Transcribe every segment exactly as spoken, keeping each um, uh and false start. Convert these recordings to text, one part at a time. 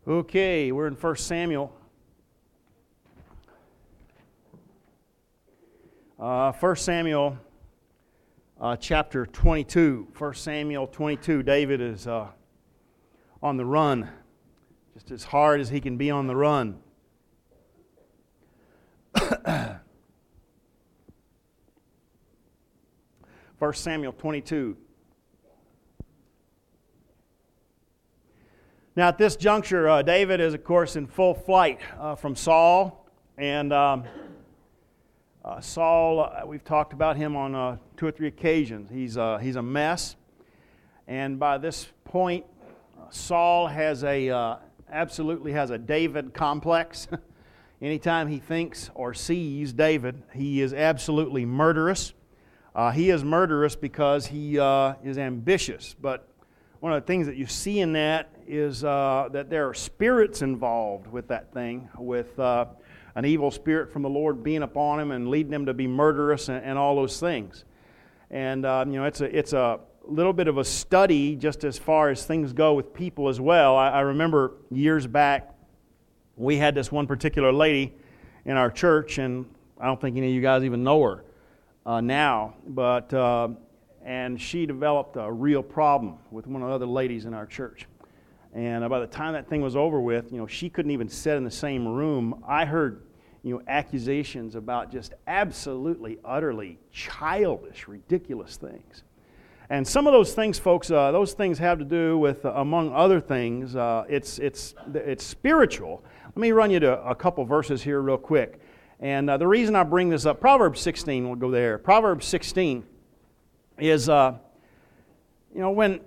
Okay, we're in First Samuel. Uh, First Samuel uh, chapter twenty-two. First Samuel twenty-two. David is uh, on the run, just as hard as he can be on the run. First Samuel twenty-two. Now, at this juncture, uh, David is, of course, in full flight uh, from Saul. And um, uh, Saul, uh, we've talked about him on uh, two or three occasions. He's, uh, he's a mess. And by this point, uh, Saul has a, uh, absolutely has a David complex. Anytime he thinks or sees David, he is absolutely murderous. Uh, he is murderous because he uh, is ambitious. But one of the things that you see in that is uh, that there are spirits involved with that thing, with uh, an evil spirit from the Lord being upon him and leading him to be murderous and, and all those things. And uh, you know, it's a it's a little bit of a study just as far as things go with people as well. I, I remember years back, we had this one particular lady in our church, and I don't think any of you guys even know her uh, now, but uh, and she developed a real problem with one of the other ladies in our church. And by the time that thing was over with, you know, she couldn't even sit in the same room. I heard, you know, accusations about just absolutely, utterly childish, ridiculous things. And some of those things, folks, uh, those things have to do with, uh, among other things, uh, it's it's it's spiritual. Let me run you to a couple verses here real quick. And uh, the reason I bring this up, Proverbs sixteen, we'll go there. Proverbs sixteen is, uh, you know, when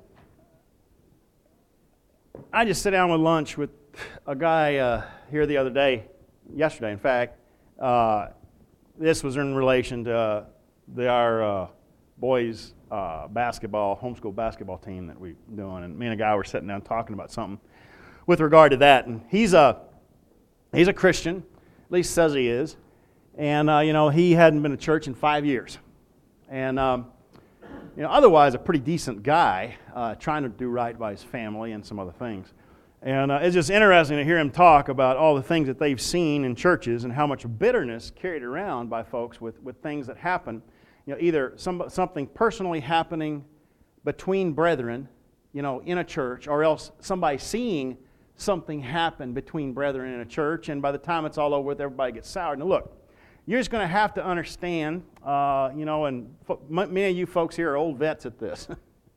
I just sat down with lunch with a guy uh, here the other day, yesterday in fact. Uh, this was in relation to uh, the, our uh, boys' uh, basketball, homeschool basketball team that we're doing. And me and a guy were sitting down talking about something with regard to that. And he's a, he's a Christian, at least says he is. And, uh, you know, he hadn't been to church in five years. And, um, you know, otherwise a pretty decent guy, uh, trying to do right by his family and some other things. And uh, it's just interesting to hear him talk about all the things that they've seen in churches and how much bitterness carried around by folks with, with things that happen. You know, either some, something personally happening between brethren, you know, in a church, or else somebody seeing something happen between brethren in a church, and by the time it's all over with, everybody gets soured. Now look, you're just going to have to understand, uh, you know, and fo- many of you folks here are old vets at this,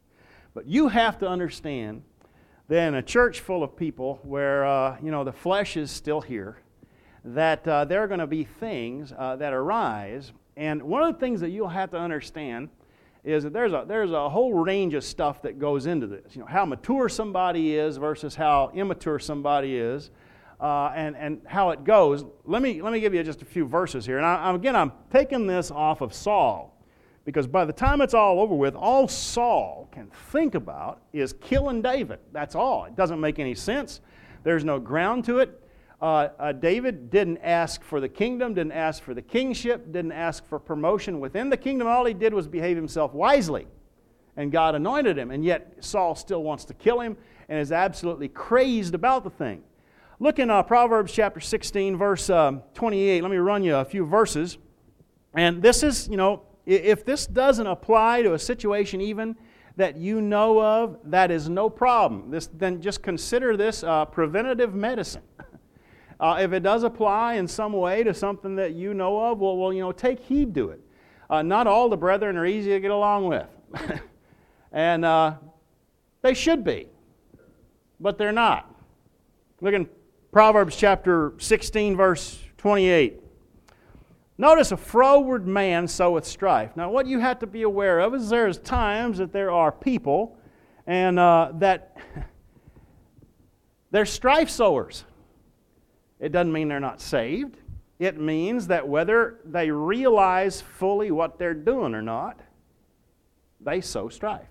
but you have to understand that in a church full of people where, uh, you know, the flesh is still here, that uh, there are going to be things uh, that arise. And one of the things that you'll have to understand is that there's a there's a whole range of stuff that goes into this. You know, how mature somebody is versus how immature somebody is. Uh, and, and how it goes. Let me let me give you just a few verses here. And I, again, I'm taking this off of Saul, because by the time it's all over with, all Saul can think about is killing David. That's all. It doesn't make any sense. There's no ground to it. Uh, uh, David didn't ask for the kingdom, didn't ask for the kingship, didn't ask for promotion within the kingdom. All he did was behave himself wisely, and God anointed him. And yet Saul still wants to kill him and is absolutely crazed about the thing. Look in uh, Proverbs chapter sixteen, verse uh, twenty-eight. Let me run you a few verses. And this is, you know, if this doesn't apply to a situation even that you know of, that is no problem. This, then just consider this uh, preventative medicine. Uh, if it does apply in some way to something that you know of, well, well you know, take heed to it. Uh, not all the brethren are easy to get along with. and uh, they should be, but they're not. Look in Proverbs chapter sixteen, verse twenty-eight. Notice, a froward man soweth strife. Now, what you have to be aware of is there's times that there are people and uh, that they're strife sowers. It doesn't mean they're not saved. It means that whether they realize fully what they're doing or not, they sow strife.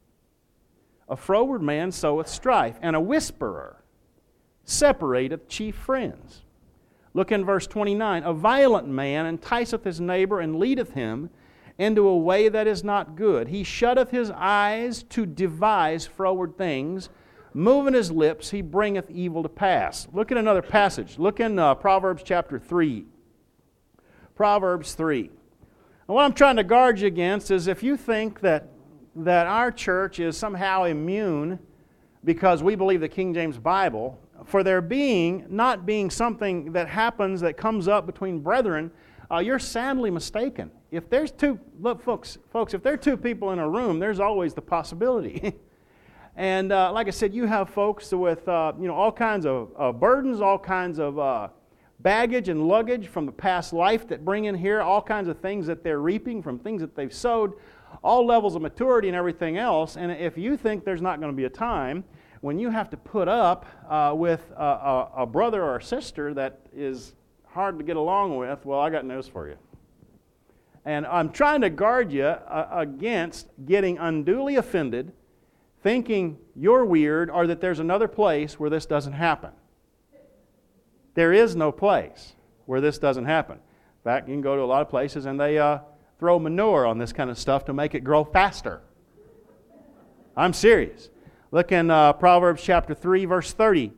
A froward man soweth strife, and a whisperer separateth chief friends. Look in verse twenty-nine. A violent man enticeth his neighbor and leadeth him into a way that is not good. He shutteth his eyes to devise froward things, moving his lips, he bringeth evil to pass. Look at another passage. Look in uh, Proverbs chapter three. Proverbs three. And what I'm trying to guard you against is if you think that, that our church is somehow immune because we believe the King James Bible, for there being, not being something that happens that comes up between brethren, uh, you're sadly mistaken. If there's two, look folks, folks, if there are two people in a room, there's always the possibility. And uh, like I said, you have folks with uh, you know all kinds of uh, burdens, all kinds of uh, baggage and luggage from the past life that bring in here, all kinds of things that they're reaping from things that they've sowed, all levels of maturity and everything else. And if you think there's not going to be a time when you have to put up uh, with a, a, a brother or a sister that is hard to get along with, well, I got news for you. And I'm trying to guard you uh, against getting unduly offended, thinking you're weird, or that there's another place where this doesn't happen. There is no place where this doesn't happen. In fact, you can go to a lot of places and they uh, throw manure on this kind of stuff to make it grow faster. I'm serious. Look in uh, Proverbs chapter three, verse thirty.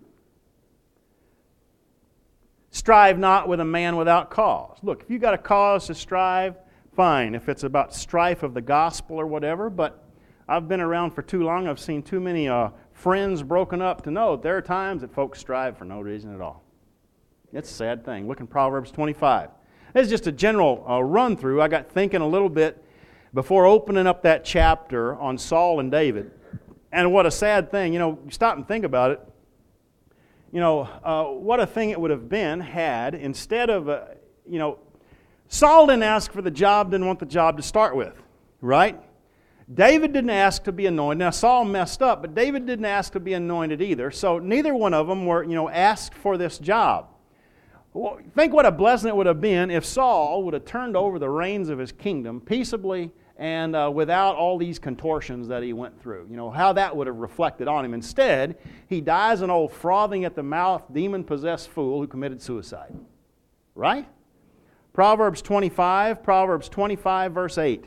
Strive not with a man without cause. Look, if you got a cause to strive, fine. If it's about strife of the gospel or whatever, but I've been around for too long. I've seen too many uh, friends broken up to know there are times that folks strive for no reason at all. It's a sad thing. Look in Proverbs twenty-five. It's just a general uh, run through. I got thinking a little bit before opening up that chapter on Saul and David. And what a sad thing. You know, stop and think about it. You know, uh, what a thing it would have been had instead of, uh, you know, Saul didn't ask for the job, didn't want the job to start with, right? David didn't ask to be anointed. Now, Saul messed up, but David didn't ask to be anointed either. So neither one of them were, you know, asked for this job. Well, think what a blessing it would have been if Saul would have turned over the reins of his kingdom peaceably and uh, without all these contortions that he went through. You know, how that would have reflected on him. Instead, he dies an old frothing at the mouth, demon-possessed fool who committed suicide. Right? Proverbs twenty-five, Proverbs twenty-five, verse eight.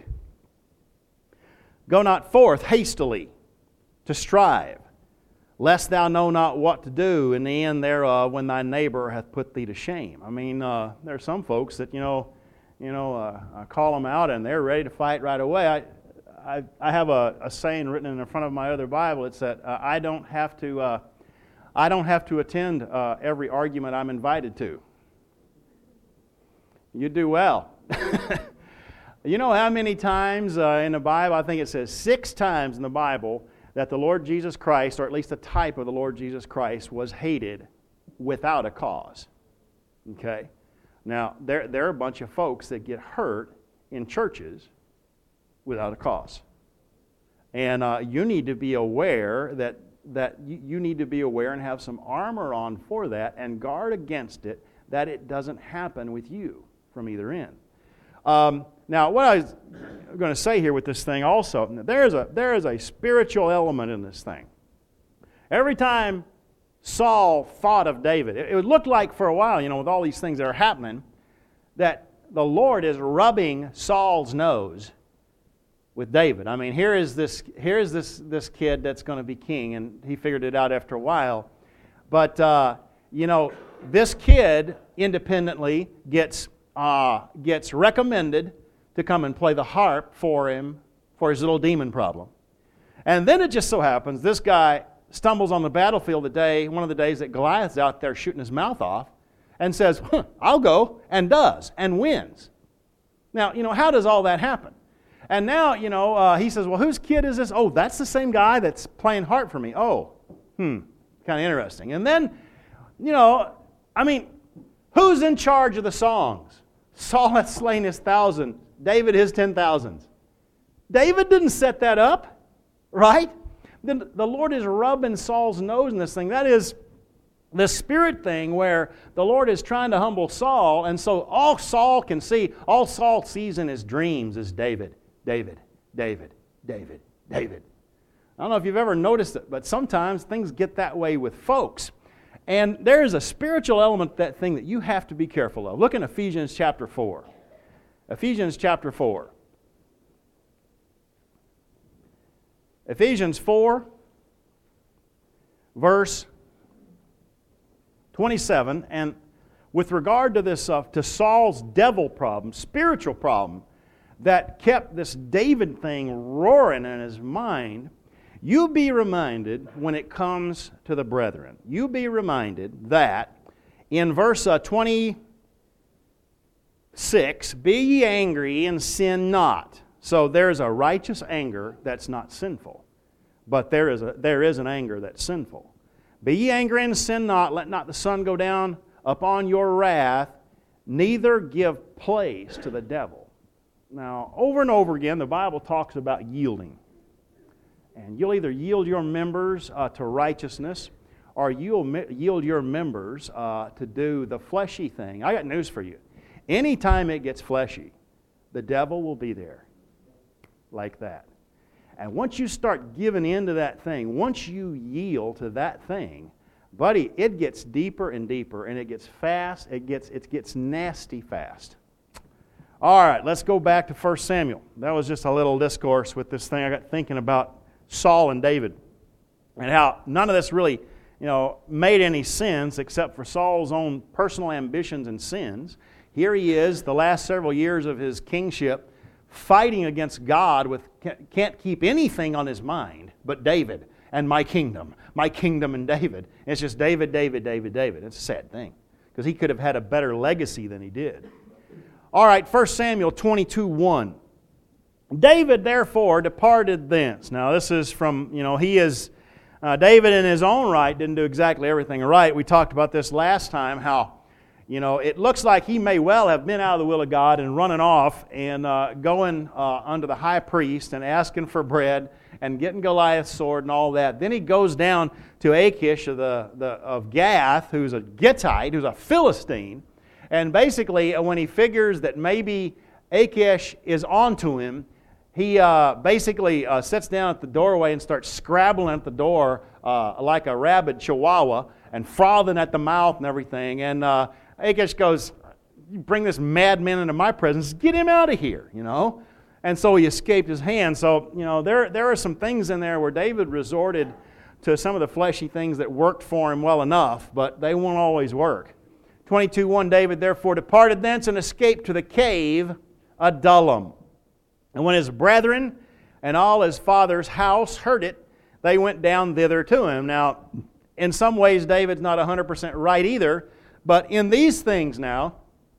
Go not forth hastily to strive, lest thou know not what to do in the end thereof when thy neighbor hath put thee to shame. I mean, uh, there are some folks that, you know, you know, uh, I call them out and they're ready to fight right away. I, I, I have a, a saying written in the front of my other Bible. It's that uh, I don't have to, uh, I don't have to attend uh, every argument I'm invited to. You do well. You know how many times uh, in the Bible, I think it says six times in the Bible, that the Lord Jesus Christ, or at least a type of the Lord Jesus Christ, was hated without a cause. Okay? Now, there, there are a bunch of folks that get hurt in churches without a cause. And uh, you need to be aware that, that you, you need to be aware and have some armor on for that and guard against it, that it doesn't happen with you from either end. Um, now, what I was going to say here with this thing also, there is a there is a spiritual element in this thing. Every time Saul thought of David, it, it looked like for a while, you know, with all these things that are happening, that the Lord is rubbing Saul's nose with David. I mean, here is this here is this this kid that's going to be king, and he figured it out after a while. But uh, you know, this kid independently gets. Uh, gets recommended to come and play the harp for him for his little demon problem. And then it just so happens this guy stumbles on the battlefield the day, one of the days that Goliath's out there shooting his mouth off, and says, huh, I'll go, and does, and wins. Now, you know, how does all that happen? And now, you know, uh, he says, well, whose kid is this? Oh, that's the same guy that's playing harp for me. Oh, hmm, kind of interesting. And then, you know, I mean, who's in charge of the songs? Saul hath slain his thousand, David his ten thousands. David didn't set that up, right? Then the Lord is rubbing Saul's nose in this thing. That is the spirit thing where the Lord is trying to humble Saul, and so all Saul can see, all Saul sees in his dreams is David, David, David, David, David. I don't know if you've ever noticed it, but sometimes things get that way with folks. And there is a spiritual element to that thing that you have to be careful of. Look in Ephesians chapter four. Ephesians chapter four. Ephesians four, verse twenty-seven, and with regard to this, uh, to Saul's devil problem, spiritual problem, that kept this David thing roaring in his mind, you be reminded when it comes to the brethren. You be reminded that in verse uh, twenty-six, be ye angry and sin not. So there's a righteous anger that's not sinful. But there is, a, there is an anger that's sinful. Be ye angry and sin not, let not the sun go down upon your wrath, neither give place to the devil. Now, over and over again, the Bible talks about yielding. And you'll either yield your members uh, to righteousness, or you'll mi- yield your members uh, to do the fleshy thing. I got news for you. Anytime it gets fleshy, the devil will be there. Like that. And once you start giving in to that thing, once you yield to that thing, buddy, it gets deeper and deeper, and it gets fast, it gets, it gets nasty fast. All right, let's go back to First Samuel. That was just a little discourse with this thing. I got thinking about Saul and David and how none of this really, you know, made any sense except for Saul's own personal ambitions and sins. Here he is, the last several years of his kingship, fighting against God with can't keep anything on his mind but David and my kingdom, my kingdom and David. It's just David, David, David, David. It's a sad thing because he could have had a better legacy than he did. All right, First Samuel twenty-two one. David therefore departed thence. Now this is from, you know, he is, uh, David in his own right didn't do exactly everything right. We talked about this last time, how, you know, it looks like he may well have been out of the will of God and running off and uh, going uh, under the high priest and asking for bread and getting Goliath's sword and all that. Then he goes down to Achish of, the, the, of Gath, who's a Gittite, who's a Philistine. And basically, when he figures that maybe Achish is onto him, he uh, basically uh, sits down at the doorway and starts scrabbling at the door uh, like a rabid chihuahua and frothing at the mouth and everything. And uh, Achish goes, you bring this madman into my presence, get him out of here, you know. And so he escaped his hand. So, you know, there, there are some things in there where David resorted to some of the fleshy things that worked for him well enough, but they won't always work. twenty-two one, David therefore departed thence and escaped to the cave Adullam. And when his brethren and all his father's house heard it, they went down thither to him. Now, in some ways, David's not one hundred percent right either, but in these things now,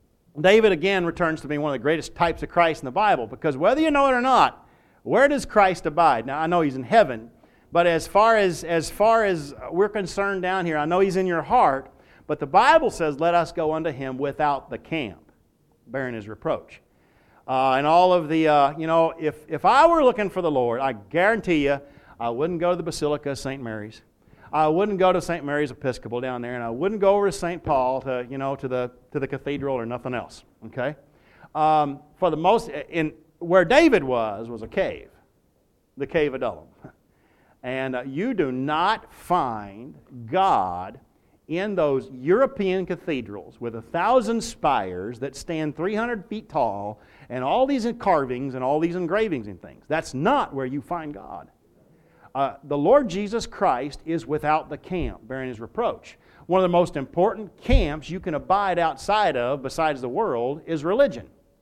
David again returns to being one of the greatest types of Christ in the Bible, because whether you know it or not, where does Christ abide? Now, I know He's in heaven, but as far as, as far as we're concerned down here, I know He's in your heart, but the Bible says, let us go unto Him without the camp, bearing His reproach. Uh, and all of the, uh, you know, if, if I were looking for the Lord, I guarantee you, I wouldn't go to the Basilica of Saint Mary's. I wouldn't go to Saint Mary's Episcopal down there, and I wouldn't go over to Saint Paul to, you know, to the to the cathedral or nothing else. Okay, um, for the most, in where David was was a cave, the cave of Adullam, and uh, you do not find God in those European cathedrals with a thousand spires that stand three hundred feet tall and all these carvings and all these engravings and things. That's not where you find God. Uh, the Lord Jesus Christ is without the camp, bearing His reproach. One of the most important camps you can abide outside of, besides the world, is religion.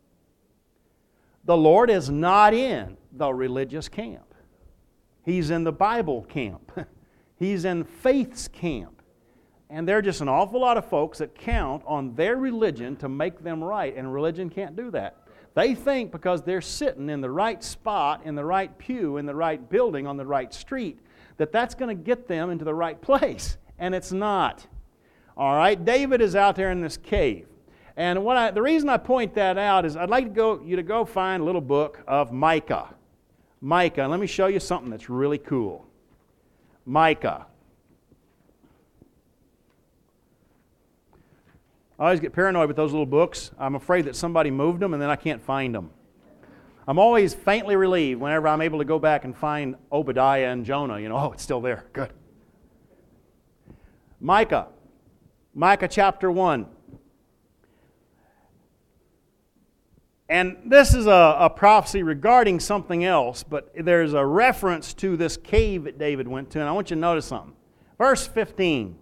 The Lord is not in the religious camp. He's in the Bible camp. He's in faith's camp. And there are just an awful lot of folks that count on their religion to make them right, and religion can't do that. They think because they're sitting in the right spot, in the right pew, in the right building, on the right street, that that's going to get them into the right place. And it's not. All right, David is out there in this cave. And what I, the reason I point that out is I'd like to go, you to go find a little book of Micah. Micah, let me show you something that's really cool. Micah. I always get paranoid with those little books. I'm afraid that somebody moved them and then I can't find them. I'm always faintly relieved whenever I'm able to go back and find Obadiah and Jonah. You know, oh, it's still there. Good. Micah. Micah chapter one. And this is a, a prophecy regarding something else, but there's a reference to this cave that David went to, and I want you to notice something. Verse fifteen.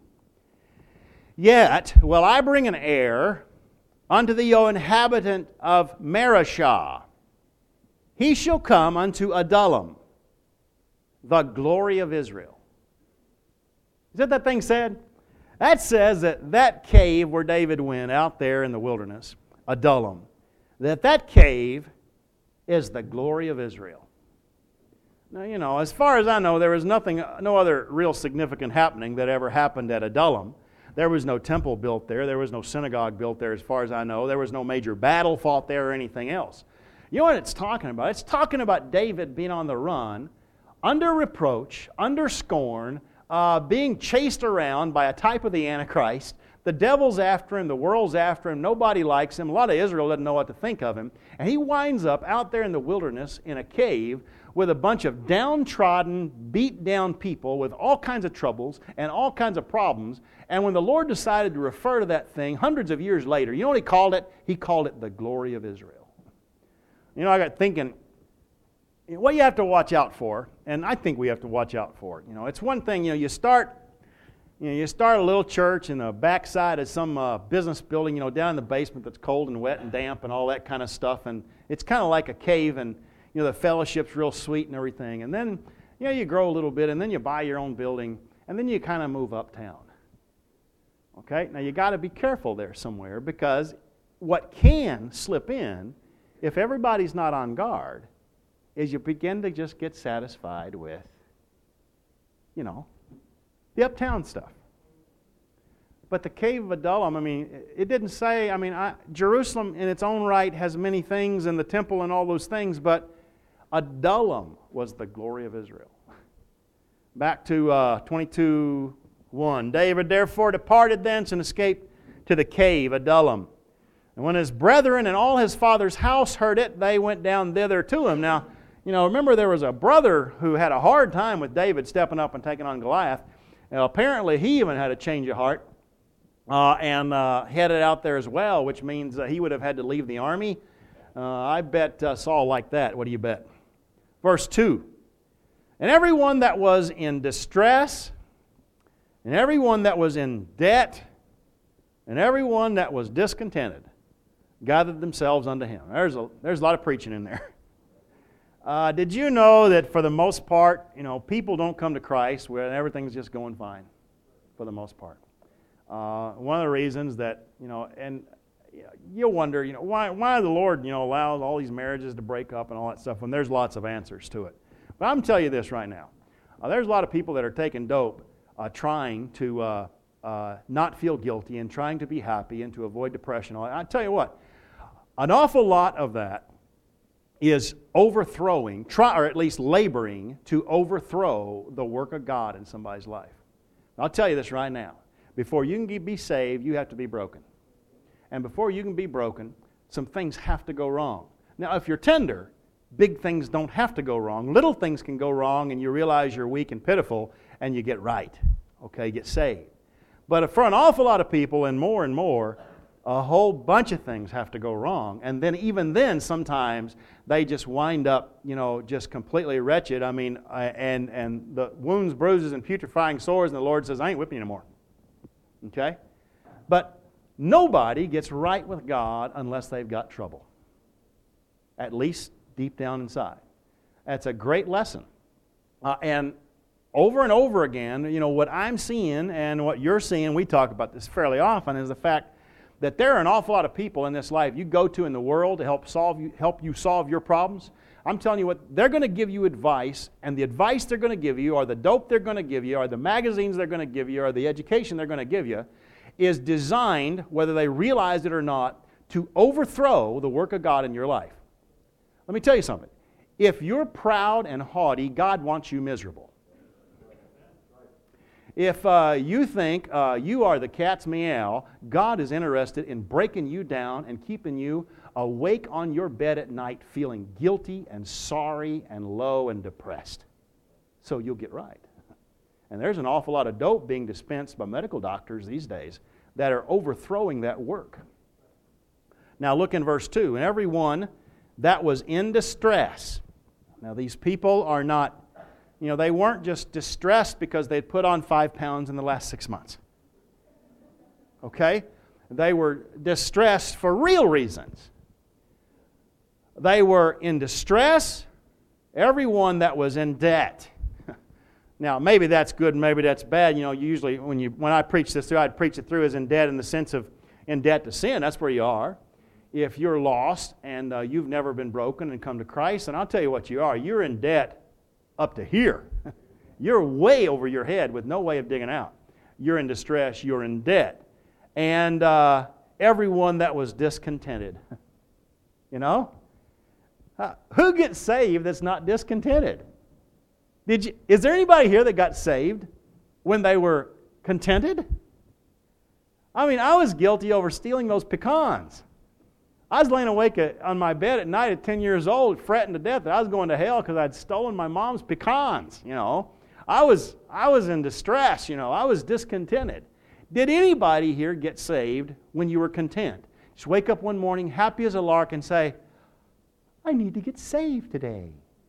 Yet will I bring an heir unto thee, O inhabitant of Mareshah. He shall come unto Adullam, the glory of Israel. Is that that thing said? That says that that cave where David went out there in the wilderness, Adullam, that that cave is the glory of Israel. Now, you know, as far as I know, there was nothing, no other real significant happening that ever happened at Adullam. There was no temple built there. There was no synagogue built there as far as I know. There was no major battle fought there or anything else. You know what it's talking about? It's talking about David being on the run, under reproach, under scorn, uh, being chased around by a type of the Antichrist. The devil's after him. The world's after him. Nobody likes him. A lot of Israel doesn't know what to think of him. And he winds up out there in the wilderness in a cave with a bunch of downtrodden, beat-down people with all kinds of troubles and all kinds of problems. And when the Lord decided to refer to that thing hundreds of years later, you know what He called it? He called it the glory of Israel. You know, I got thinking, what you have to watch out for, and I think we have to watch out for it. You know, it's one thing, you know, you start, you know, you start a little church in the backside of some uh, business building, you know, down in the basement that's cold and wet and damp and all that kind of stuff, and it's kind of like a cave, and you know, the fellowship's real sweet and everything. And then, you know, you grow a little bit, and then you buy your own building, and then you kind of move uptown. Okay? Now, you got to be careful there somewhere, because what can slip in, if everybody's not on guard, is you begin to just get satisfied with, you know, the uptown stuff. But the cave of Adullam, I mean, it didn't say, I mean, I, Jerusalem in its own right has many things, and the temple and all those things, but Adullam was the glory of Israel. Back to uh, twenty-two one. David therefore departed thence and escaped to the cave, Adullam. And when his brethren and all his father's house heard it, they went down thither to him. Now, you know, remember there was a brother who had a hard time with David stepping up and taking on Goliath. And apparently he even had a change of heart uh, and uh, headed out there as well, which means uh, he would have had to leave the army. Uh, I bet uh, Saul liked that. What do you bet? Verse two. And everyone that was in distress, and everyone that was in debt, and everyone that was discontented, gathered themselves unto him. There's a, there's a lot of preaching in there. Uh, did you know that for the most part, you know, people don't come to Christ when everything's just going fine, for the most part. Uh, one of the reasons that, you know, and you'll wonder, you know, why why the Lord, you know, allows all these marriages to break up and all that stuff when there's lots of answers to it. But I'm telling you this right now. Uh, there's a lot of people that are taking dope, uh, trying to uh, uh, not feel guilty and trying to be happy and to avoid depression. I'll tell you what, an awful lot of that is overthrowing, try, or at least laboring to overthrow the work of God in somebody's life. I'll tell you this right now. Before you can be saved, you have to be broken. And before you can be broken, some things have to go wrong. Now, if you're tender, big things don't have to go wrong. Little things can go wrong, and you realize you're weak and pitiful, and you get right. Okay, get saved. But for an awful lot of people, and more and more, a whole bunch of things have to go wrong. And then even then, sometimes, they just wind up, you know, just completely wretched. I mean, and, and the wounds, bruises, and putrefying sores, and the Lord says, I ain't whipping you anymore. Okay? But nobody gets right with God unless they've got trouble. At least deep down inside. That's a great lesson. Uh, and over and over again, you know, what I'm seeing and what you're seeing, we talk about this fairly often, is the fact that there are an awful lot of people in this life you go to in the world to help solve you, help you solve your problems. I'm telling you what, they're going to give you advice, and the advice they're going to give you, or the dope they're going to give you, or the magazines they're going to give you, or the education they're going to give you, is designed, whether they realize it or not, to overthrow the work of God in your life. Let me tell you something. If you're proud and haughty, God wants you miserable. If uh, you think uh, you are the cat's meow, God is interested in breaking you down and keeping you awake on your bed at night feeling guilty and sorry and low and depressed. So you'll get right. And there's an awful lot of dope being dispensed by medical doctors these days that are overthrowing that work. Now look in verse two. And everyone that was in distress. Now these people are not, You know, they weren't just distressed because they'd put on five pounds in the last six months. Okay? They were distressed for real reasons. They were in distress. Everyone that was in debt. Now, maybe that's good, maybe that's bad. You know, usually when you when I preach this through, I'd preach it through as in debt in the sense of in debt to sin. That's where you are. If you're lost and uh, you've never been broken and come to Christ, and I'll tell you what you are. You're in debt up to here. You're way over your head with no way of digging out. You're in distress. You're in debt. And uh, everyone that was discontented. You know? Uh, who gets saved that's not discontented? Did you, is there anybody here that got saved when they were contented? I mean, I was guilty over stealing those pecans. I was laying awake at, on my bed at night at ten years old, fretting to death that I was going to hell because I'd stolen my mom's pecans, you know. I was, I was in distress, you know. I was discontented. Did anybody here get saved when you were content? Just wake up one morning happy as a lark and say, I need to get saved today.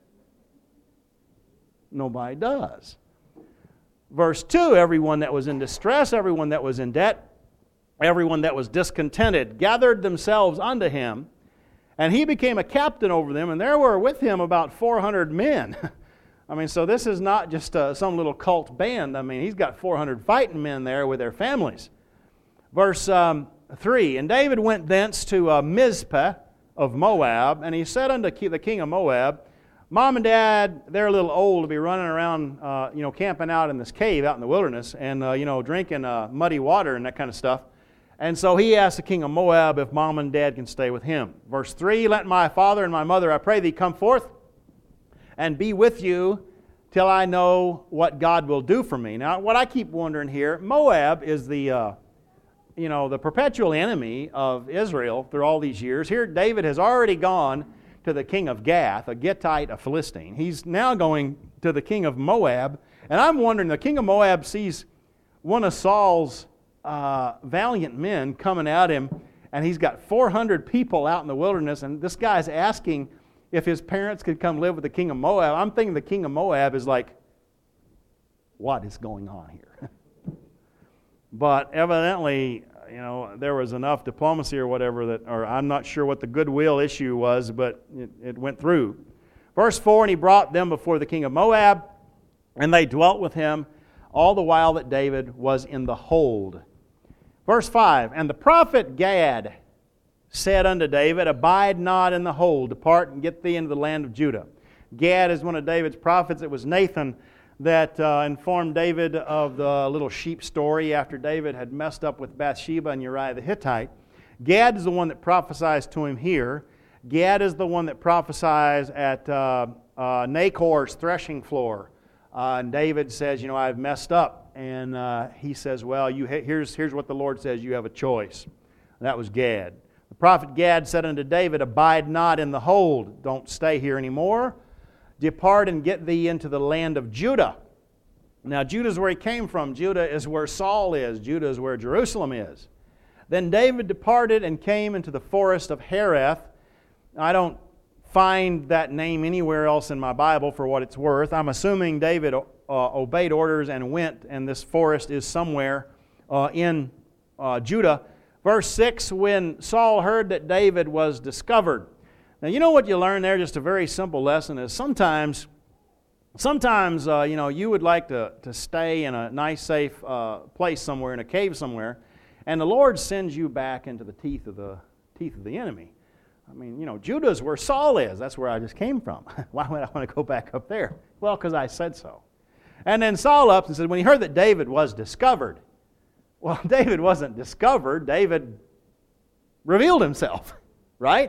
Nobody does. Verse two, everyone that was in distress, everyone that was in debt, everyone that was discontented, gathered themselves unto him, and he became a captain over them, and there were with him about four hundred men. I mean, so this is not just uh, some little cult band. I mean, he's got four hundred fighting men there with their families. Verse um, three, and David went thence to uh, Mizpah of Moab, and he said unto the king of Moab, Mom and Dad, they're a little old to be running around, uh, you know, camping out in this cave out in the wilderness and, uh, you know, drinking uh, muddy water and that kind of stuff. And so he asked the king of Moab if Mom and Dad can stay with him. Verse three, let my father and my mother, I pray thee, come forth and be with you till I know what God will do for me. Now, what I keep wondering here, Moab is the... Uh, you know, the perpetual enemy of Israel through all these years. Here David has already gone to the king of Gath, a Gittite, a Philistine. He's now going to the king of Moab. And I'm wondering, the king of Moab sees one of Saul's uh, valiant men coming at him, and he's got four hundred people out in the wilderness, and this guy's asking if his parents could come live with the king of Moab. I'm thinking the king of Moab is like, what is going on here? But evidently, you know, there was enough diplomacy or whatever that, or I'm not sure what the goodwill issue was, but it, it went through. Verse four, and he brought them before the king of Moab, and they dwelt with him all the while that David was in the hold. Verse five, and the prophet Gad said unto David, abide not in the hold, depart and get thee into the land of Judah. Gad is one of David's prophets. It was Nathan that uh, informed David of the little sheep story after David had messed up with Bathsheba and Uriah the Hittite. Gad is the one that prophesies to him here. Gad is the one that prophesies at uh, uh, Nachor's threshing floor. Uh, and David says, you know, I've messed up. And uh, he says, well, you ha- here's, here's what the Lord says, you have a choice. And that was Gad. The prophet Gad said unto David, abide not in the hold. Don't stay here anymore. Depart and get thee into the land of Judah. Now, Judah is where he came from. Judah is where Saul is. Judah is where Jerusalem is. Then David departed and came into the forest of Hereth. I don't find that name anywhere else in my Bible for what it's worth. I'm assuming David uh, obeyed orders and went, and this forest is somewhere uh, in uh, Judah. Verse six, when Saul heard that David was discovered. Now, you know what you learn there, just a very simple lesson, is sometimes, sometimes uh, you know, you would like to, to stay in a nice, safe uh, place somewhere, in a cave somewhere, and the Lord sends you back into the teeth of the teeth of the enemy. I mean, you know, Judah's where Saul is. That's where I just came from. Why would I want to go back up there? Well, because I said so. And then Saul up and said, when he heard that David was discovered, well, David wasn't discovered. David revealed himself, right?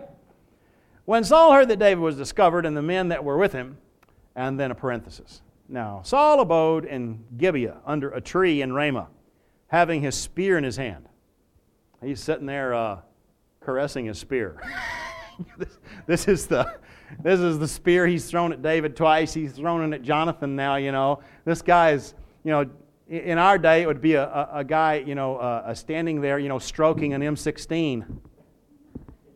When Saul heard that David was discovered and the men that were with him, and then a parenthesis. Now, Saul abode in Gibeah under a tree in Ramah, having his spear in his hand. He's sitting there uh, caressing his spear. this, this is the this is the spear he's thrown at David twice. He's thrown it at Jonathan now, you know. This guy is, you know, in our day it would be a, a, a guy, you know, uh, standing there, you know, stroking an M sixteen.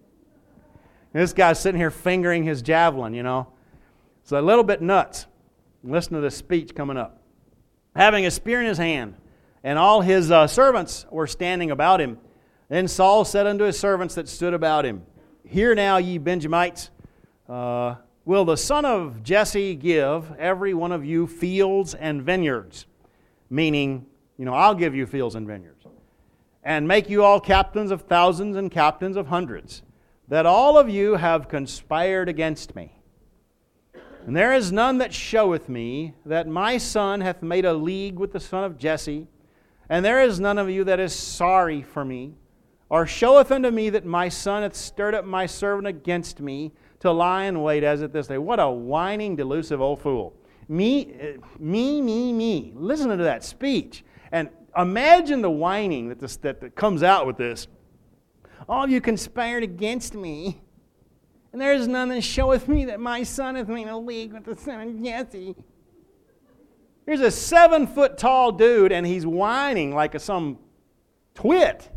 And this guy's sitting here fingering his javelin, you know. It's a little bit nuts. Listen to this speech coming up. Having a spear in his hand, and all his uh, servants were standing about him. Then Saul said unto his servants that stood about him, Hear now, ye Benjamites, uh, will the son of Jesse give every one of you fields and vineyards? Meaning, you know, I'll give you fields and vineyards. And make you all captains of thousands and captains of hundreds, that all of you have conspired against me. And there is none that showeth me that my son hath made a league with the son of Jesse, and there is none of you that is sorry for me, or showeth unto me that my son hath stirred up my servant against me to lie in wait as at this day. What a whining, delusive old fool. Me, me, me, me. Listen to that speech. And imagine the whining that, this, that, that comes out with this. All of you conspired against me, and there is none that showeth me that my son hath made a league with the son of Jesse. Here's a seven-foot-tall dude, and he's whining like a, some twit.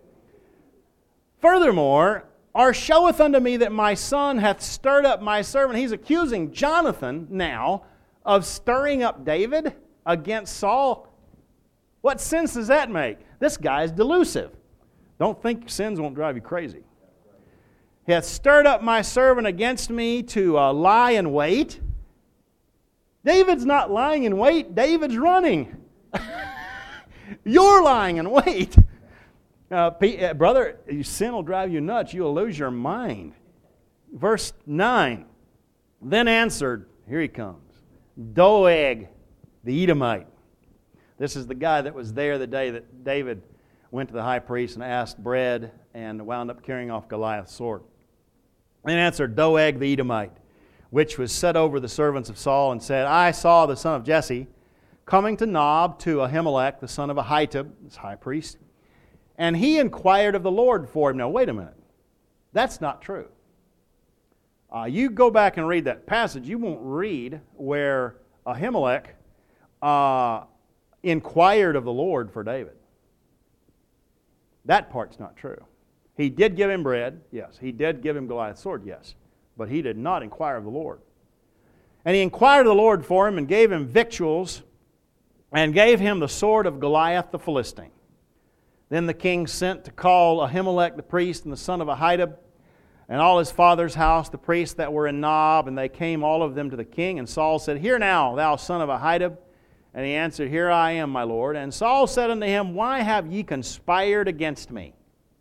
Furthermore, or showeth unto me that my son hath stirred up my servant. He's accusing Jonathan now of stirring up David against Saul. What sense does that make? This guy is delusive. Don't think sins won't drive you crazy. He hath stirred up my servant against me to uh, lie in wait. David's not lying in wait. David's running. You're lying in wait. Uh, brother, sin will drive you nuts. You'll lose your mind. Verse nine. Then answered, here he comes, Doeg the Edomite. This is the guy that was there the day that David went to the high priest and asked bread and wound up carrying off Goliath's sword. Then answered Doeg the Edomite, which was set over the servants of Saul, and said, I saw the son of Jesse coming to Nob to Ahimelech, the son of Ahitub, this high priest, and he inquired of the Lord for him. Now, wait a minute. That's not true. Uh, you go back and read that passage, you won't read where Ahimelech uh, inquired of the Lord for David. That part's not true. He did give him bread, yes. He did give him Goliath's sword, yes. But he did not inquire of the Lord. And he inquired of the Lord for him and gave him victuals and gave him the sword of Goliath the Philistine. Then the king sent to call Ahimelech the priest and the son of Ahitub and all his father's house, the priests that were in Nob, and they came all of them to the king. And Saul said, Hear now, thou son of Ahitub. And he answered, Here I am, my lord. And Saul said unto him, Why have ye conspired against me?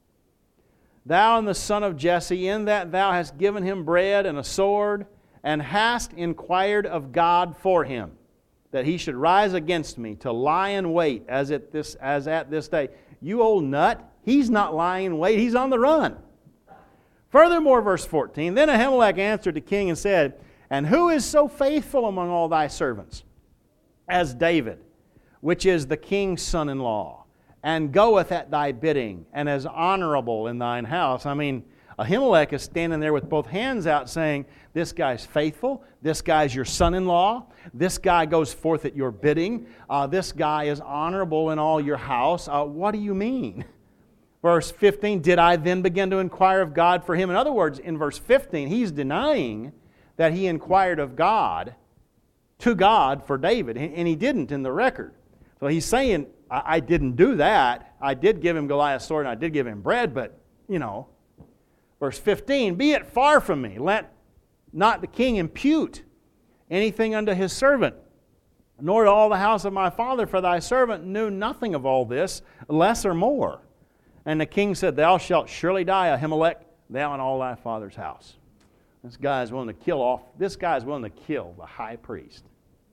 Thou and the son of Jesse, in that thou hast given him bread and a sword, and hast inquired of God for him, that he should rise against me to lie in wait as at this, as at this day. You old nut, he's not lying in wait, he's on the run. Furthermore, verse fourteen, Then Ahimelech answered the king and said, And who is so faithful among all thy servants as David, which is the king's son-in-law, and goeth at thy bidding, and is honorable in thine house? I mean, Ahimelech is standing there with both hands out saying, this guy's faithful, this guy's your son-in-law, this guy goes forth at your bidding, uh, this guy is honorable in all your house. Uh, what do you mean? Verse fifteen, Did I then begin to inquire of God for him? In other words, in verse fifteen, he's denying that he inquired of God, to God for David, and he didn't in the record. So he's saying, I, I didn't do that. I did give him Goliath's sword and I did give him bread, but, you know. Verse fifteen, Be it far from me, let not the king impute anything unto his servant, nor to all the house of my father, for thy servant knew nothing of all this, less or more. And the king said, Thou shalt surely die, Ahimelech, thou and all thy father's house. This guy is willing to kill off, this guy is willing to kill the high priest.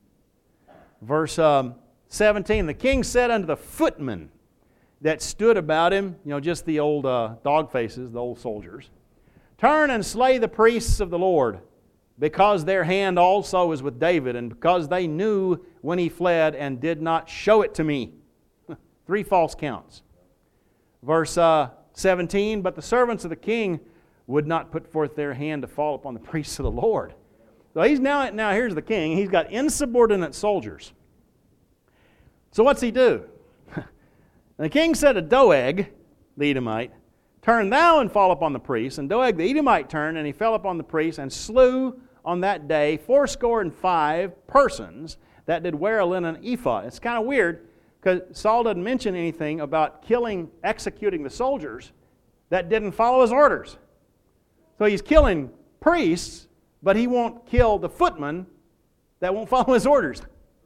Verse um, seventeen, The king said unto the footmen that stood about him, you know, just the old uh, dog faces, the old soldiers, Turn and slay the priests of the Lord, because their hand also is with David, and because they knew when he fled and did not show it to me. Three false counts. Verse uh, seventeen, But the servants of the king would not put forth their hand to fall upon the priests of the Lord. So he's now, now here's the king. He's got insubordinate soldiers. So what's he do? The king said to Doeg, the Edomite, Turn thou and fall upon the priests. And Doeg the Edomite turned, and he fell upon the priests and slew on that day fourscore and five persons that did wear a linen ephod. It's kind of weird because Saul doesn't mention anything about killing, executing the soldiers that didn't follow his orders. So he's killing priests, but he won't kill the footmen that won't follow his orders.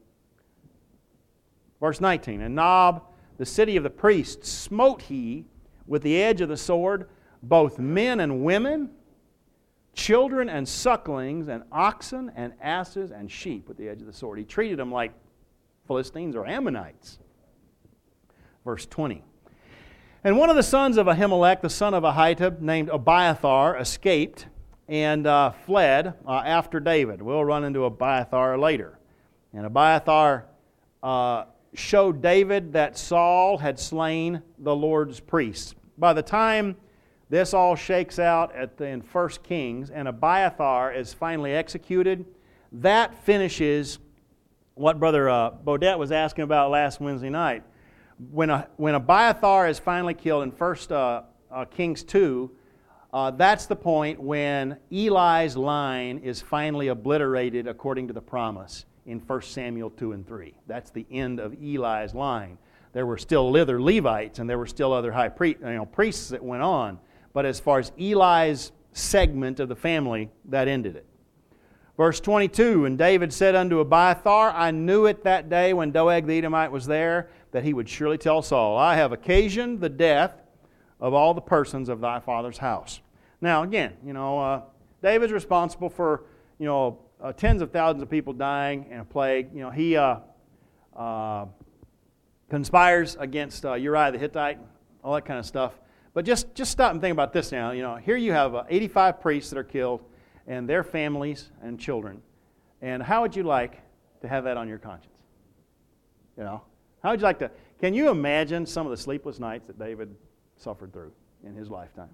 Verse nineteen, and Nob, the city of the priests, smote he with the edge of the sword both men and women, children and sucklings, and oxen and asses and sheep with the edge of the sword. He treated them like Philistines or Ammonites. Verse twenty. And one of the sons of Ahimelech, the son of Ahitub, named Abiathar, escaped and uh, fled uh, after David. We'll run into Abiathar later. And Abiathar uh, showed David that Saul had slain the Lord's priests. By the time this all shakes out at the, in First Kings, and Abiathar is finally executed, that finishes what Brother uh, Bodette was asking about last Wednesday night. When, a, when Abiathar is finally killed in First uh, uh, Kings two, uh, that's the point when Eli's line is finally obliterated according to the promise in First Samuel two and three. That's the end of Eli's line. There were still other Levites and there were still other high pri- you know, priests that went on. But as far as Eli's segment of the family, that ended it. Verse twenty-two, and David said unto Abiathar, I knew it that day when Doeg the Edomite was there, that he would surely tell Saul, I have occasioned the death of all the persons of thy father's house. Now again, you know, uh, David's responsible for, you know, uh, tens of thousands of people dying in a plague. You know, he uh, uh, conspires against uh, Uriah the Hittite, all that kind of stuff. But just, just stop and think about this now. You know, here you have uh, eighty-five priests that are killed, and their families and children. And how would you like to have that on your conscience? You know, how would you like to, can you imagine some of the sleepless nights that David suffered through in his lifetime?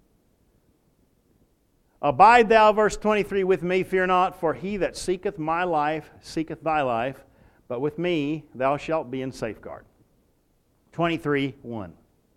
Abide thou, verse twenty-three, with me, fear not, for he that seeketh my life seeketh thy life, but with me thou shalt be in safeguard. twenty-three, one.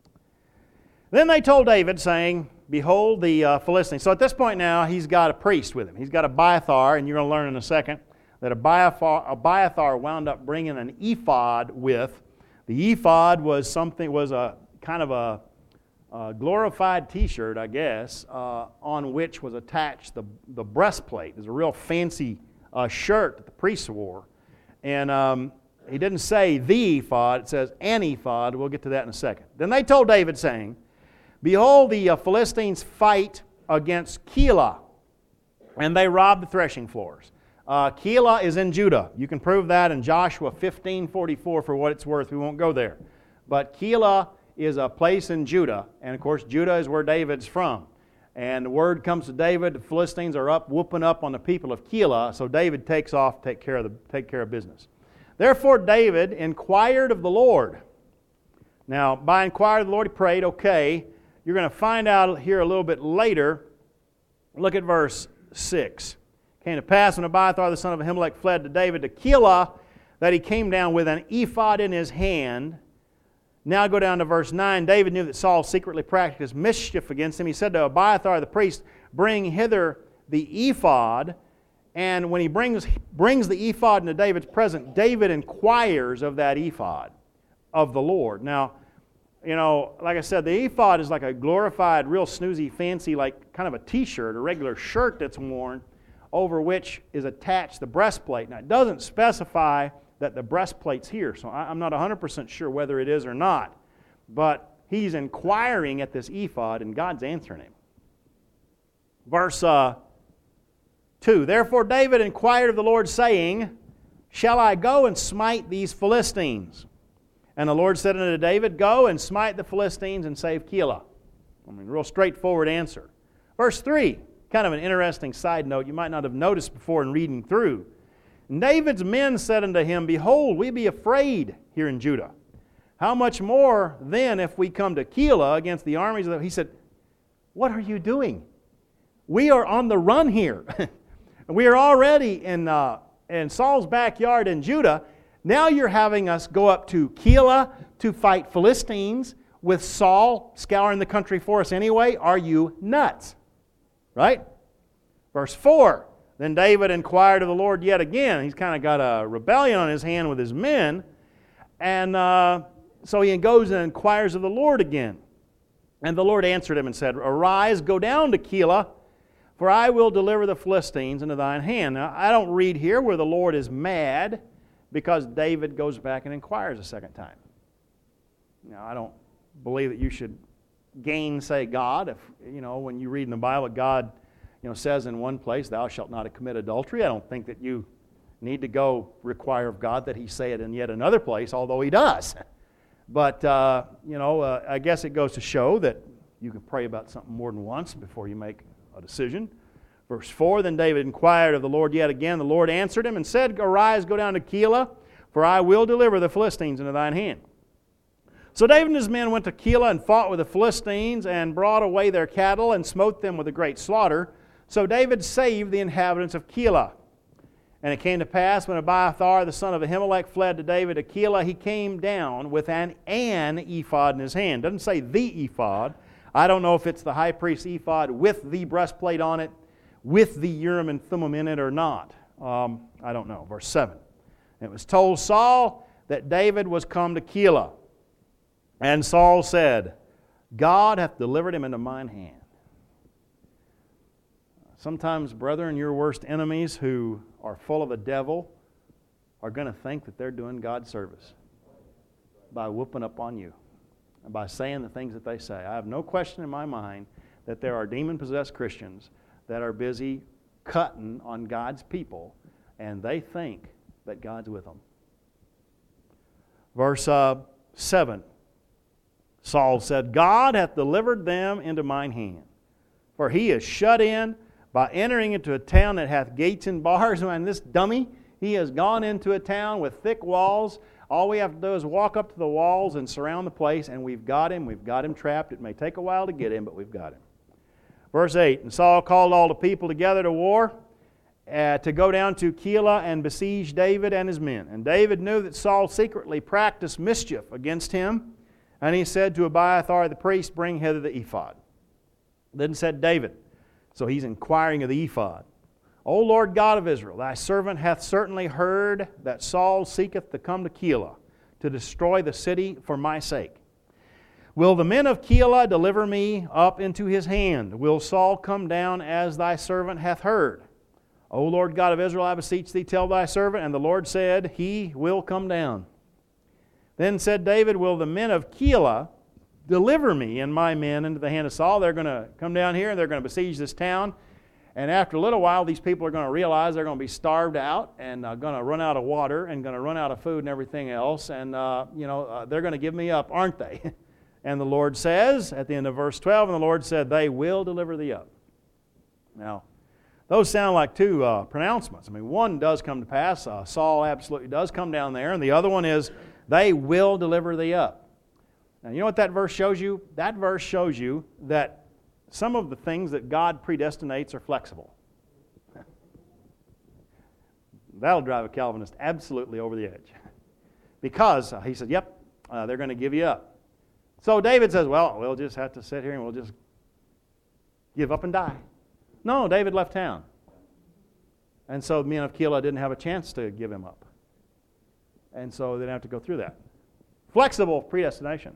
Then they told David, saying, behold the uh, Philistines. So at this point now, he's got a priest with him. He's got Abiathar, and you're going to learn in a second that Abiathar, Abiathar wound up bringing an ephod with. The ephod was something, was a kind of a, a glorified T-shirt, I guess, uh, on which was attached the, the breastplate. It was a real fancy uh, shirt that the priests wore. And um, he didn't say the ephod, it says an ephod. We'll get to that in a second. Then they told David, saying, behold, the uh, Philistines fight against Keilah, and they rob the threshing floors. Uh, Keilah is in Judah. You can prove that in Joshua fifteen forty-four for what it's worth. We won't go there. But Keilah is a place in Judah, and of course Judah is where David's from. And the word comes to David, the Philistines are up, whooping up on the people of Keilah, so David takes off to take care of, the, take care of business. Therefore David inquired of the Lord. Now, by inquired of the Lord, he prayed, okay. You're going to find out here a little bit later. Look at verse six. Came to pass when Abiathar the son of Ahimelech fled to David to Keilah, that he came down with an ephod in his hand. Now go down to verse nine. David knew that Saul secretly practiced mischief against him. He said to Abiathar the priest, bring hither the ephod. And when he brings, brings the ephod into David's presence, David inquires of that ephod of the Lord. Now, you know, like I said, the ephod is like a glorified, real snoozy, fancy, like kind of a T-shirt, a regular shirt that's worn, over which is attached the breastplate. Now, it doesn't specify that the breastplate's here, so I'm not one hundred percent sure whether it is or not. But he's inquiring at this ephod, and God's answering him. Verse uh, two, therefore David inquired of the Lord, saying, shall I go and smite these Philistines? And the Lord said unto David, go and smite the Philistines and save Keilah. I mean, real straightforward answer. Verse three, kind of an interesting side note you might not have noticed before in reading through. And David's men said unto him, behold, we be afraid here in Judah. How much more then if we come to Keilah against the armies of the... He said, what are you doing? We are on the run here. We are already in, uh, in Saul's backyard in Judah. Now you're having us go up to Keilah to fight Philistines with Saul scouring the country for us anyway. Are you nuts? Right? Verse four. Then David inquired of the Lord yet again. He's kind of got a rebellion on his hand with his men. And uh, so he goes and inquires of the Lord again. And the Lord answered him and said, Arise, go down to Keilah, for I will deliver the Philistines into thine hand. Now, I don't read here where the Lord is mad because David goes back and inquires a second time. Now, I don't believe that you should gainsay God. If, you know, when you read in the Bible, God, you know, says in one place, Thou shalt not commit adultery. I don't think that you need to go require of God that He say it in yet another place, although He does. But, uh, you know, uh, I guess it goes to show that you can pray about something more than once before you make a decision. Verse four, Then David inquired of the Lord yet again. The Lord answered him and said, Arise, go down to Keilah, for I will deliver the Philistines into thine hand. So David and his men went to Keilah and fought with the Philistines and brought away their cattle and smote them with a great slaughter. So David saved the inhabitants of Keilah. And it came to pass, when Abiathar, the son of Ahimelech, fled to David at Keilah, he came down with an, an ephod in his hand. It doesn't say the ephod. I don't know if it's the high priest's ephod with the breastplate on it, with the Urim and Thummim in it or not. Um, I don't know. Verse seven. It was told Saul that David was come to Keilah. And Saul said, God hath delivered him into mine hand. Sometimes, brethren, your worst enemies who are full of the devil are going to think that they're doing God's service by whooping up on you and by saying the things that they say. I have no question in my mind that there are demon-possessed Christians that are busy cutting on God's people, and they think that God's with them. Verse uh, seven, Saul said, God hath delivered them into mine hand, for he is shut in by entering into a town that hath gates and bars. And this dummy, he has gone into a town with thick walls. All we have to do is walk up to the walls and surround the place, and we've got him. We've got him trapped. It may take a while to get him, but we've got him. Verse eight, And Saul called all the people together to war, uh, to go down to Keilah and besiege David and his men. And David knew that Saul secretly practiced mischief against him, and he said to Abiathar the priest, Bring hither the ephod. Then said David, so he's inquiring of the ephod, O Lord God of Israel, thy servant hath certainly heard that Saul seeketh to come to Keilah, to destroy the city for my sake. Will the men of Keilah deliver me up into his hand? Will Saul come down as thy servant hath heard? O Lord God of Israel, I beseech thee, tell thy servant. And the Lord said, He will come down. Then said David, Will the men of Keilah deliver me and my men into the hand of Saul? They're going to come down here and they're going to besiege this town. And after a little while, these people are going to realize they're going to be starved out and uh, going to run out of water and going to run out of food and everything else. And, uh, you know, uh, they're going to give me up, aren't they? And the Lord says, at the end of verse twelve, And the Lord said, They will deliver thee up. Now, those sound like two uh, pronouncements. I mean, one does come to pass. Uh, Saul absolutely does come down there. And the other one is, They will deliver thee up. Now, you know what that verse shows you? That verse shows you that some of the things that God predestinates are flexible. That'll drive a Calvinist absolutely over the edge. Because uh, he said, yep, uh, they're going to give you up. So David says, well, we'll just have to sit here and we'll just give up and die. No, David left town. And so the men of Keilah didn't have a chance to give him up. And so they didn't have to go through that. Flexible predestination.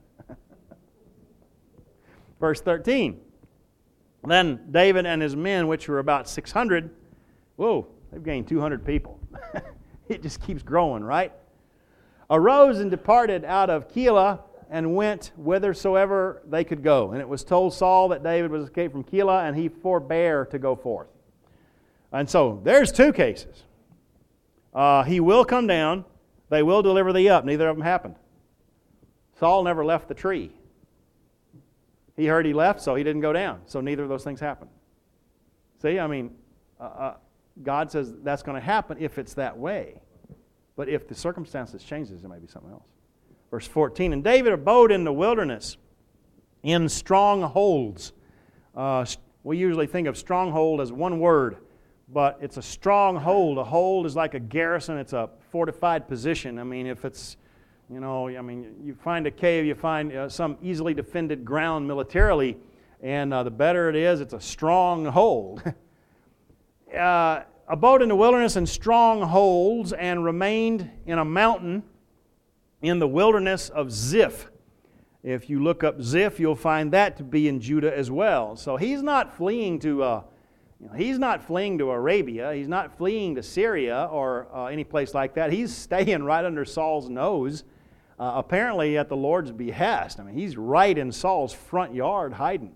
Verse thirteen. Then David and his men, which were about six hundred, whoa, they've gained two hundred people. It just keeps growing, right? Arose and departed out of Keilah and went whithersoever they could go. And it was told Saul that David was escaped from Keilah, and he forbare to go forth. And so there's two cases. Uh, he will come down. They will deliver thee up. Neither of them happened. Saul never left the tree. He heard he left, so he didn't go down. So neither of those things happened. See, I mean, uh, uh, God says that's going to happen if it's that way. But if the circumstances changes, it may be something else. Verse fourteen, And David abode in the wilderness in strongholds. Uh, we usually think of stronghold as one word, but it's a stronghold. A hold is like a garrison. It's a fortified position. I mean, if it's, you know, I mean, you find a cave, you find uh, some easily defended ground militarily, and uh, the better it is, it's a stronghold. uh, abode in the wilderness in strongholds and remained in a mountain in the wilderness of Ziph. If you look up Ziph, you'll find that to be in Judah as well. So he's not fleeing to, uh, you know, he's not fleeing to Arabia. He's not fleeing to Syria or uh, any place like that. He's staying right under Saul's nose, uh, apparently at the Lord's behest. I mean, he's right in Saul's front yard hiding.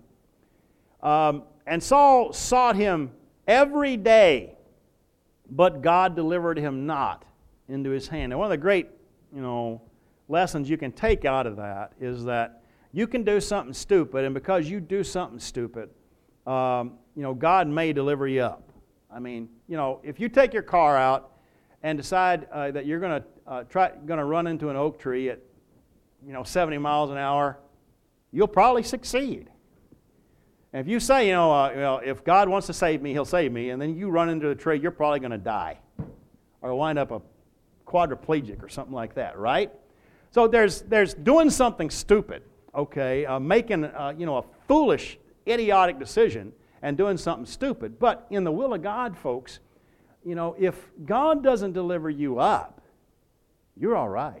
Um, and Saul sought him every day, but God delivered him not into his hand. And one of the great, you know, lessons you can take out of that is that you can do something stupid, and because you do something stupid, um, you know, God may deliver you up. I mean, you know, if you take your car out and decide uh, that you're going to uh, try going to run into an oak tree at, you know, seventy miles an hour, you'll probably succeed. And if you say, you know, uh, you know, if God wants to save me, He'll save me, and then you run into the tree, you're probably going to die or wind up a quadriplegic or something like that, right? So there's there's doing something stupid, okay, uh, making uh, you know a foolish, idiotic decision and doing something stupid. But in the will of God, folks, you know, if God doesn't deliver you up, you're all right.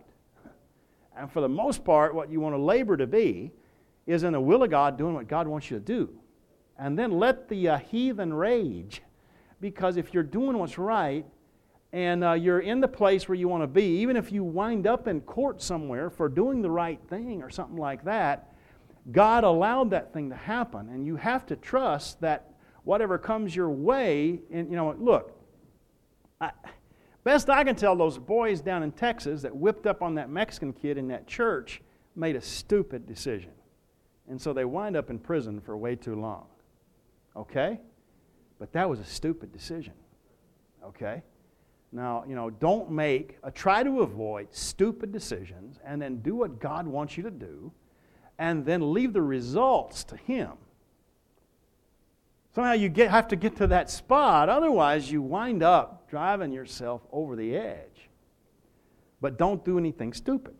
And for the most part, what you want to labor to be is in the will of God, doing what God wants you to do, and then let the uh, heathen rage, because if you're doing what's right, and uh, you're in the place where you want to be, even if you wind up in court somewhere for doing the right thing or something like that, God allowed that thing to happen, and you have to trust that whatever comes your way, and you know, look, I, best I can tell, those boys down in Texas that whipped up on that Mexican kid in that church made a stupid decision, and so they wind up in prison for way too long. Okay? But that was a stupid decision. Okay? Now, you know, don't make, uh, try to avoid stupid decisions and then do what God wants you to do and then leave the results to Him. Somehow you get, have to get to that spot, otherwise you wind up driving yourself over the edge. But don't do anything stupid.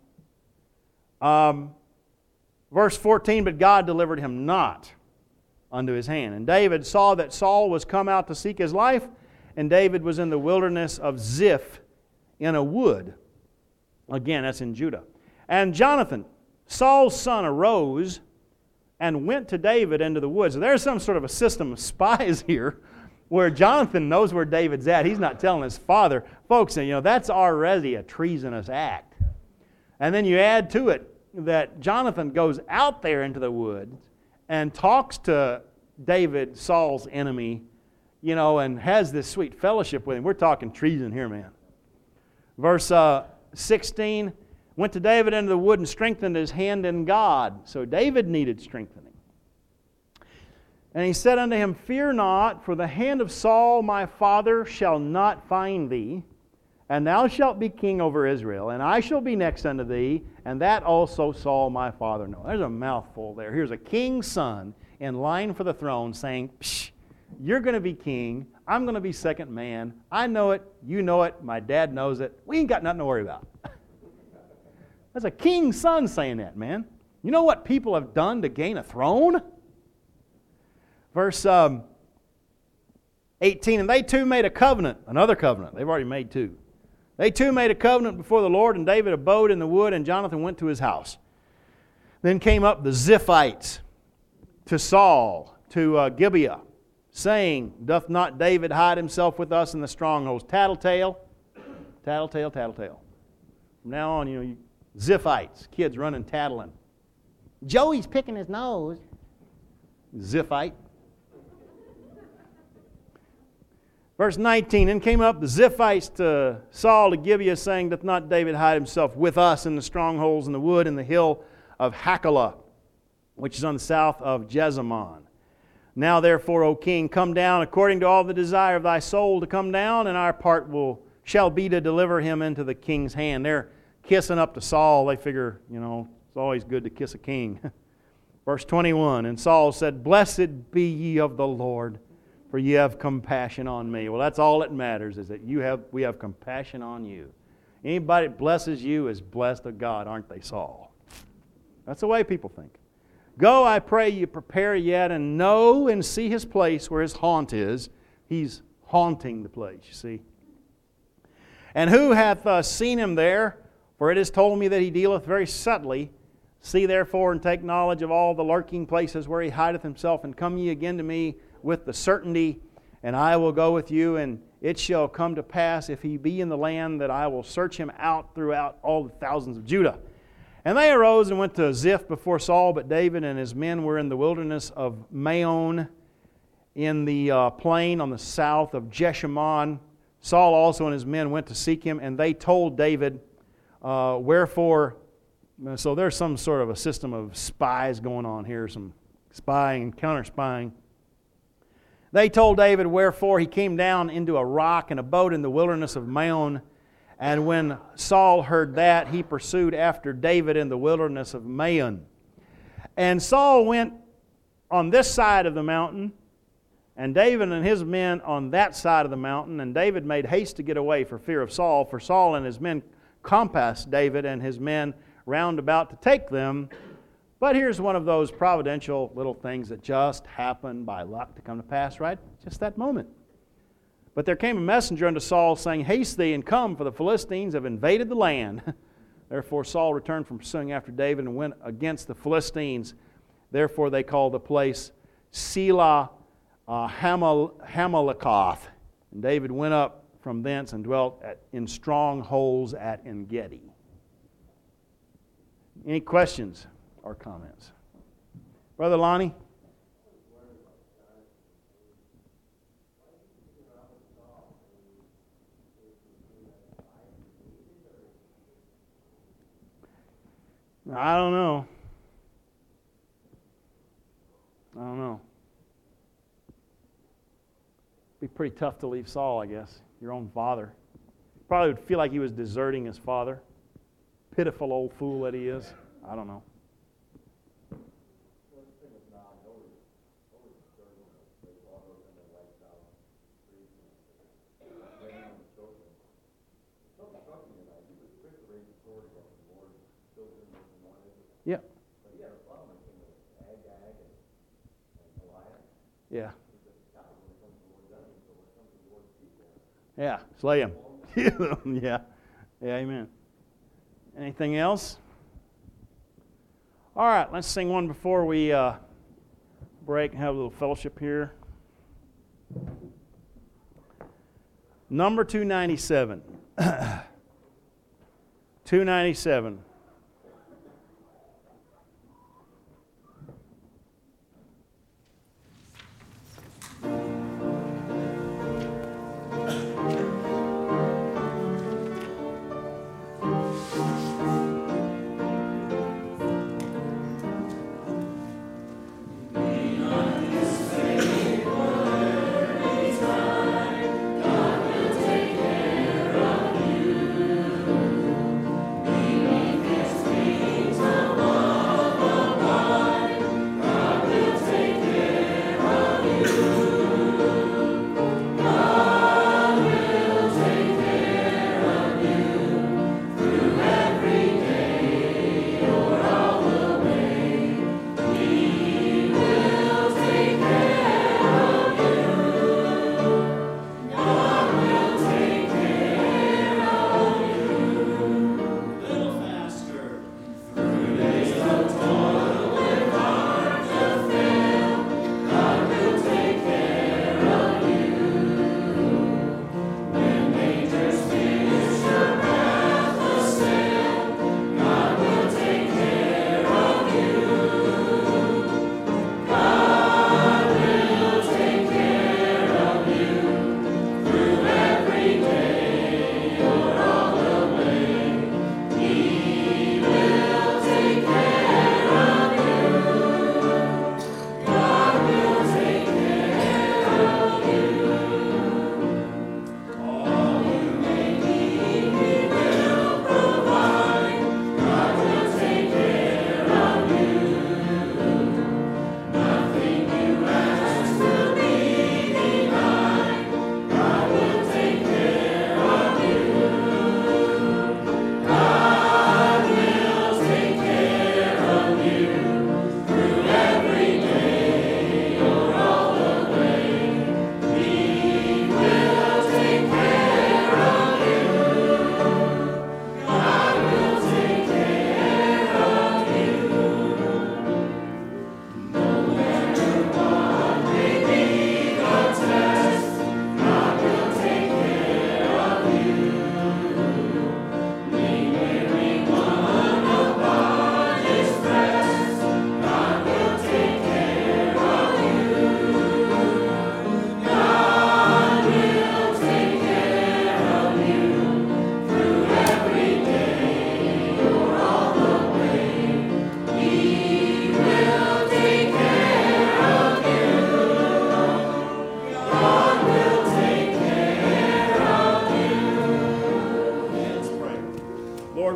Um, verse fourteen, but God delivered him not unto his hand. And David saw that Saul was come out to seek his life, and David was in the wilderness of Ziph in a wood. Again, that's in Judah. And Jonathan, Saul's son, arose and went to David into the woods. So there's some sort of a system of spies here where Jonathan knows where David's at. He's not telling his father. Folks, you know, that's already a treasonous act. And then you add to it that Jonathan goes out there into the woods and talks to David, Saul's enemy, you know, and has this sweet fellowship with him. We're talking treason here, man. Verse uh, sixteen, went to David into the wood and strengthened his hand in God. So David needed strengthening. And he said unto him, fear not, for the hand of Saul my father shall not find thee, and thou shalt be king over Israel, and I shall be next unto thee, and that also Saul my father know. There's a mouthful there. Here's a king's son in line for the throne saying, psh, you're going to be king. I'm going to be second man. I know it. You know it. My dad knows it. We ain't got nothing to worry about. That's a king's son saying that, man. You know what people have done to gain a throne? Verse um, eighteen, and they two made a covenant, another covenant. They've already made two. They two made a covenant before the Lord, and David abode in the wood, and Jonathan went to his house. Then came up the Ziphites to Saul, to uh, Gibeah, saying, doth not David hide himself with us in the strongholds? Tattletale, tattletale, tattletale. From now on, you know, you, Ziphites, kids running tattling. Joey's picking his nose. Ziphite. Verse nineteen, and came up the Ziphites to Saul to Gibeah, saying, doth not David hide himself with us in the strongholds in the wood in the hill of Hachilah, which is on the south of Jezamon? Now therefore, O king, come down according to all the desire of thy soul to come down, and our part will shall be to deliver him into the king's hand. They're kissing up to Saul. They figure, you know, it's always good to kiss a king. Verse twenty-one, and Saul said, blessed be ye of the Lord, for ye have compassion on me. Well, that's all that matters, is that you have we have compassion on you. Anybody that blesses you is blessed of God, aren't they, Saul? That's the way people think. Go, I pray you, prepare yet, and know and see his place where his haunt is. He's haunting the place, you see. And who hath uh, seen him there? For it is told me that he dealeth very subtly. See therefore and take knowledge of all the lurking places where he hideth himself, and come ye again to me with the certainty, and I will go with you, and it shall come to pass, if he be in the land, that I will search him out throughout all the thousands of Judah. And they arose and went to Ziph before Saul, but David and his men were in the wilderness of Maon, in the uh, plain on the south of Jeshimon. Saul also and his men went to seek him, and they told David, uh, wherefore... So there's some sort of a system of spies going on here, some spying and counter-spying. They told David, wherefore he came down into a rock and abode in the wilderness of Maon. And when Saul heard that, he pursued after David in the wilderness of Maon. And Saul went on this side of the mountain, and David and his men on that side of the mountain. And David made haste to get away for fear of Saul, for Saul and his men compassed David and his men round about to take them. But here's one of those providential little things that just happened by luck to come to pass, right? Just that moment. But there came a messenger unto Saul, saying, Haste thee and come, for the Philistines have invaded the land. Therefore Saul returned from pursuing after David and went against the Philistines. Therefore they called the place Selah uh, Hamal, Hamalakoth. And David went up from thence and dwelt at, in strongholds at En-gedi. Any questions or comments? Brother Lonnie? I don't know. I don't know. It'd be pretty tough to leave Saul, I guess. Your own father. Probably would feel like he was deserting his father. Pitiful old fool that he is. I don't know. Yeah. Yeah. Yeah. Slay him. Yeah. Yeah, amen. Anything else? All right, let's sing one before we uh, break and have a little fellowship here. Number two ninety-seven. two ninety-seven. Take care of you.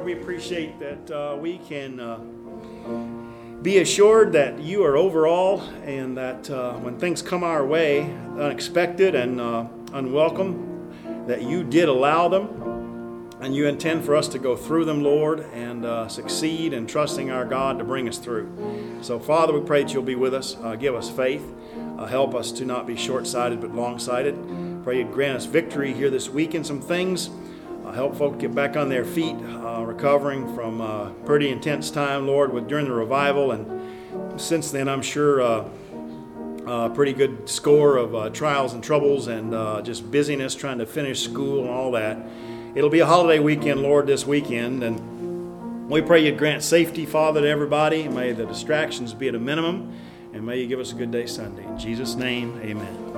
we appreciate that uh, we can uh, be assured that you are over all, and that uh, when things come our way, unexpected and uh, unwelcome, that you did allow them, and you intend for us to go through them, Lord, and uh, succeed in trusting our God to bring us through. So, Father, we pray that you'll be with us. Uh, give us faith. Uh, help us to not be short-sighted but long-sighted. Pray you'd grant us victory here this week in some things. Uh, help folk get back on their feet, uh, recovering from a pretty intense time, Lord, with during the revival. And since then, I'm sure uh, a pretty good score of uh, trials and troubles and uh, just busyness trying to finish school and all that. It'll be a holiday weekend, Lord, this weekend. And we pray you'd grant safety, Father, to everybody. May the distractions be at a minimum. And may you give us a good day Sunday. In Jesus' name, amen.